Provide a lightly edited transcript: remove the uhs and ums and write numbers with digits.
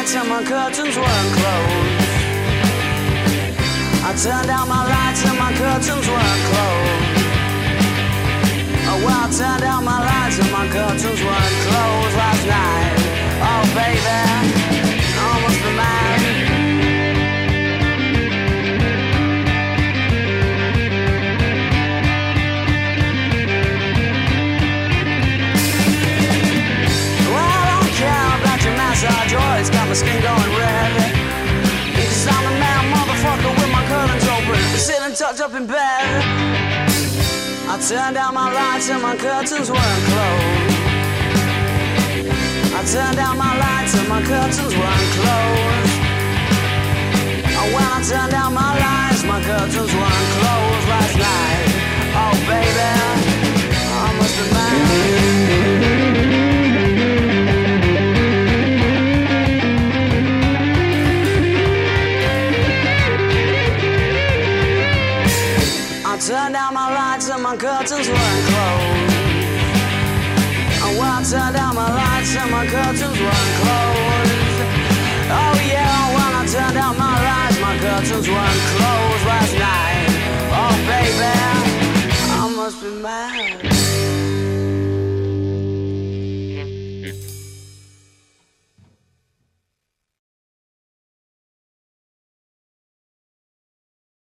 lights and my curtains weren't closed. I turned down my lights and my curtains weren't closed. Oh well, I turned down my lights and my curtains weren't closed last night. Oh baby, I must be mad. It's got my skin going red. Cause I'm a mad motherfucker with my curtains open, sitting tucked up in bed. I turned down my lights and my curtains weren't closed. I turned down my lights and my curtains weren't closed. Oh, when I turned down my lights, my curtains weren't closed last night. Oh baby, I must be mad. Turned down my lights and my curtains weren't closed. And when I turned down my lights and my curtains weren't closed. Oh yeah, when I turned down my lights, my curtains weren't closed last night. Oh baby, I must be mad.